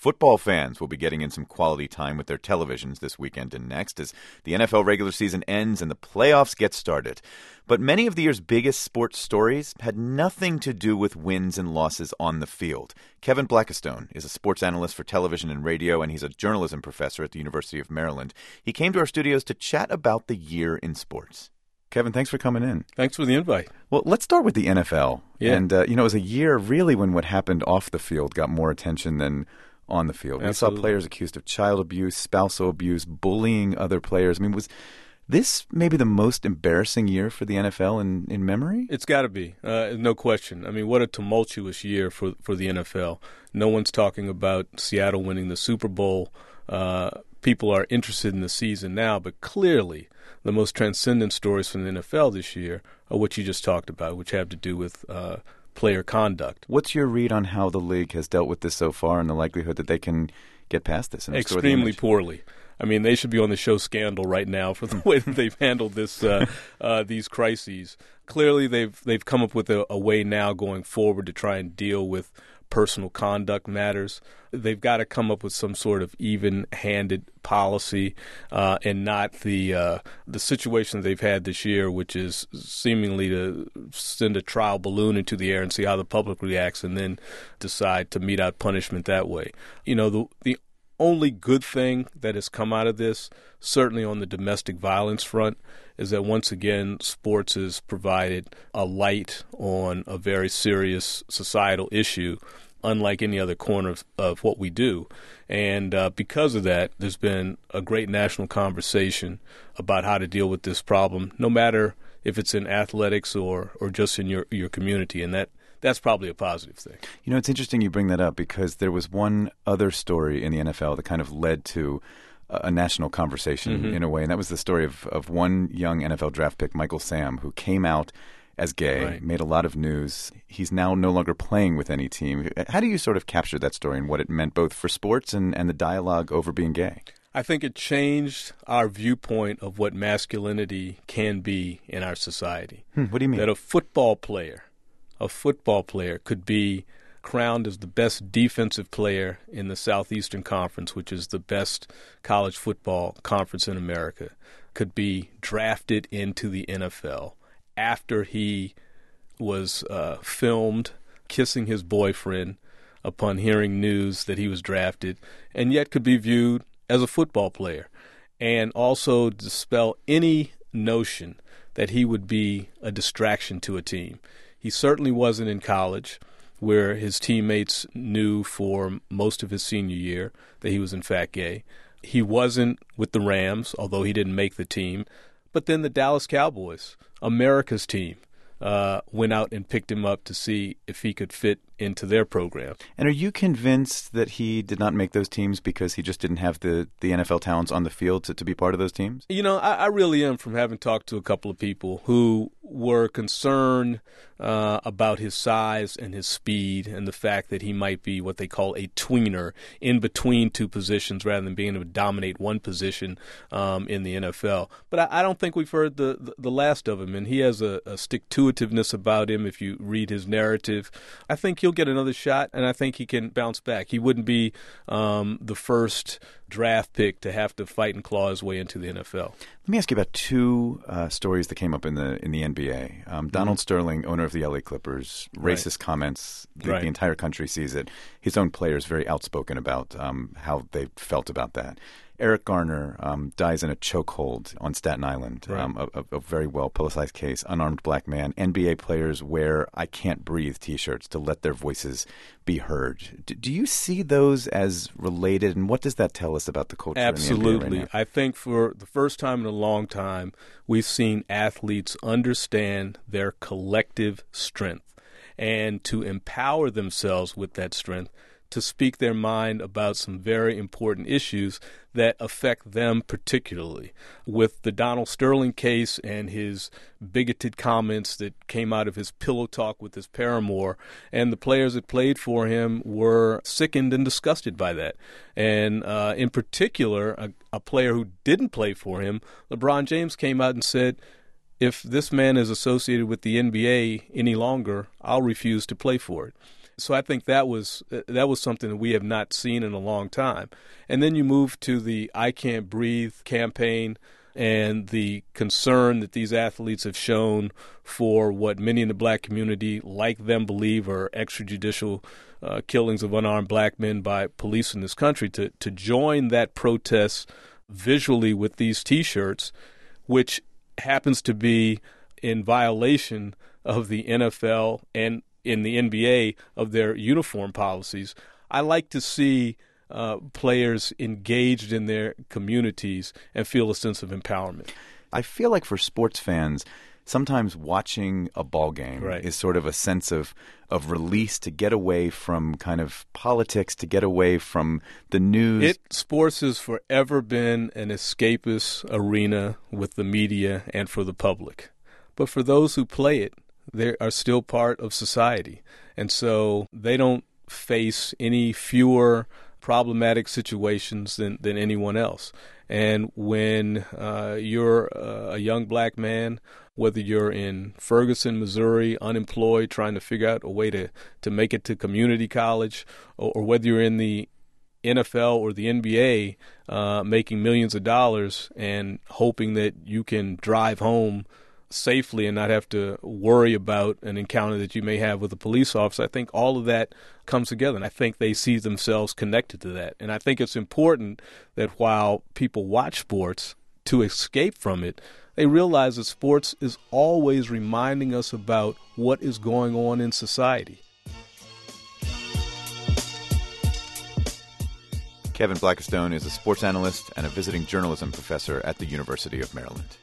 Football fans will be getting in some quality time with their televisions this weekend and next as the NFL regular season ends and the playoffs get started. But many of the year's biggest sports stories had nothing to do with wins and losses on the field. Kevin Blackistone is a sports analyst for television and radio, and he's a journalism professor at the University of Maryland. He came to our studios to chat about the year in sports. Kevin, thanks for coming in. Thanks for the invite. Well, let's start with the NFL. Yeah. And, it was a year really when what happened off the field got more attention than on the field. Absolutely. We saw players accused of child abuse, spousal abuse, bullying other players. I mean, was this maybe the most embarrassing year for the NFL in memory? It's got to be, no question. I mean, what a tumultuous year for the NFL. No one's talking about Seattle winning the Super Bowl. People are interested in the season now, but clearly the most transcendent stories from the NFL this year are what you just talked about, which have to do with player conduct. What's your read on how the league has dealt with this so far and the likelihood that they can get past this? And Extremely poorly. I mean, they should be on the show Scandal right now for the way that they've handled this these crises. Clearly, they've come up with a way now going forward to try and deal with personal conduct matters. They've got to come up with some sort of even-handed policy and not the situation they've had this year, which is seemingly to send a trial balloon into the air and see how the public reacts and then decide to mete out punishment that way. You know, the only good thing that has come out of this, certainly on the domestic violence front, is that once again sports has provided a light on a very serious societal issue, unlike any other corner of what we do. And because of that, there's been a great national conversation about how to deal with this problem, no matter if it's in athletics or just in your community. And that's probably a positive thing. You know, it's interesting you bring that up because there was one other story in the NFL that kind of led to a national conversation in a way, and that was the story of one young NFL draft pick, Michael Sam, who came out as gay, Right. made a lot of news. He's now no longer playing with any team. How do you sort of capture that story and what it meant both for sports and the dialogue over being gay? I think it changed our viewpoint of what masculinity can be in our society. What do you mean? That a football player could be crowned as the best defensive player in the Southeastern Conference, which is the best college football conference in America, could be drafted into the NFL after he was filmed kissing his boyfriend upon hearing news that he was drafted, and yet could be viewed as a football player, and also dispel any notion that he would be a distraction to a team. He certainly wasn't in college, where his teammates knew for most of his senior year that he was in fact gay. He wasn't with the Rams, although he didn't make the team. But then the Dallas Cowboys, America's team, went out and picked him up to see if he could fit into their program. And are you convinced that he did not make those teams because he just didn't have the NFL talents on the field to be part of those teams? You know, I really am, from having talked to a couple of people who were concerned about his size and his speed and the fact that he might be what they call a tweener in between two positions rather than being able to dominate one position in the NFL. But I don't think we've heard the last of him, and he has a stick-to-itiveness about him if you read his narrative. I think he'll get another shot, and I think he can bounce back. He wouldn't be the first draft pick to have to fight and claw his way into the NFL. Let me ask you about two stories that came up in the NBA. Donald Sterling, owner of the LA Clippers, racist comments. The entire country sees it. His own players very outspoken about how they felt about that. Eric Garner dies in a chokehold on Staten Island, a very well-publicized case, unarmed black man. NBA players wear I Can't Breathe T-shirts to let their voices be heard. Do you see those as related, and what does that tell us about the culture in the NBA Absolutely. right now? I think for the first time in a long time, we've seen athletes understand their collective strength and to empower themselves with that strength to speak their mind about some very important issues that affect them particularly. With the Donald Sterling case and his bigoted comments that came out of his pillow talk with his paramour, and the players that played for him were sickened and disgusted by that. And in particular, a player who didn't play for him, LeBron James, came out and said, if this man is associated with the NBA any longer, I'll refuse to play for it. So I think that was something that we have not seen in a long time. And then you move to the I Can't Breathe campaign and the concern that these athletes have shown for what many in the black community, like them, believe are extrajudicial killings of unarmed black men by police in this country, to join that protest visually with these T-shirts, which happens to be in violation of the NFL and in the NBA of their uniform policies. I like to see players engaged in their communities and feel a sense of empowerment. I feel like for sports fans, sometimes watching a ball game is sort of a sense of release, to get away from kind of politics, to get away from the news. Sports has forever been an escapist arena with the media and for the public. But for those who play it, they are still part of society. And so they don't face any fewer problematic situations than anyone else. And when you're a young black man, whether you're in Ferguson, Missouri, unemployed, trying to figure out a way to make it to community college, or whether you're in the NFL or the NBA making millions of dollars and hoping that you can drive home safely and not have to worry about an encounter that you may have with a police officer, I think all of that comes together, and I think they see themselves connected to that. And I think it's important that while people watch sports to escape from it, they realize that sports is always reminding us about what is going on in society. Kevin Blackistone is a sports analyst and a visiting journalism professor at the University of Maryland.